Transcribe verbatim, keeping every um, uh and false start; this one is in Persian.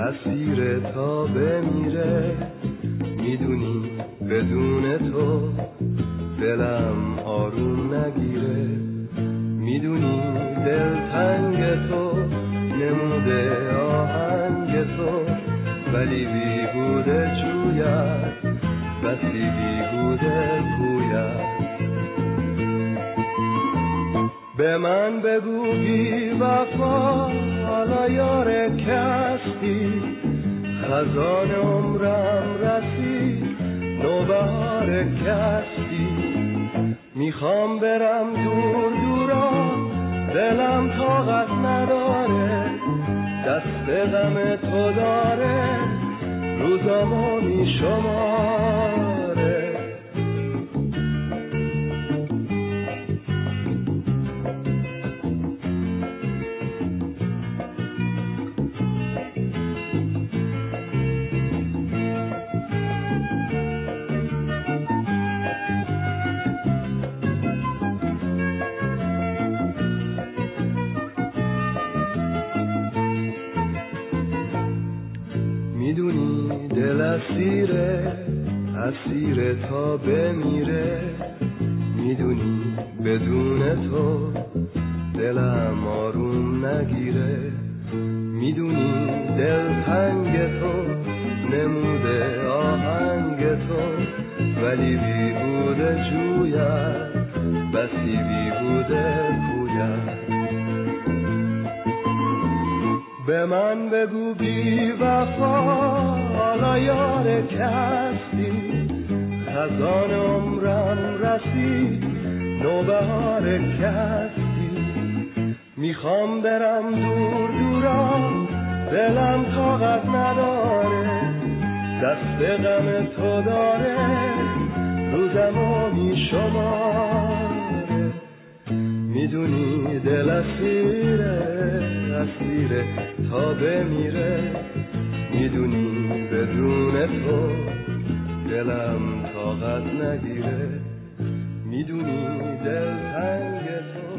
اسیر تا بمیره. میدونی بدون تو دلم آروم نگیره. میدونی دلتنگ تو نموده آهنگ تو، ولی بیهوده جوید بسی بیهوده گوید. به من بگو بی وفا حالا یار کستی، خزان عمرم رسید نوبهار کستی. میخوام برم دور دورا دلم طاقت نداره، دست غم تو داره روزامو میشماره. میدونی دل اسیره اسیره تا بمیره. میدونی بدون تو دلم آروم نگیره. میدونی دلتنگ تو نموده آهنگ تو، ولی بیهوده جوید بسی بیهوده گوید. به من بگو بی وفا حالا یار کستی، خزان عمرم رسید نوبهار کستی. میخوام برم دور دورا دلم طاقت نداره، دست غم تو داره روزمو میشماره. میدونی دل اسیره اسیره تا بمیره. میدونی بدون تو دلم طاقت نگیره. میدونی دلتنگ تو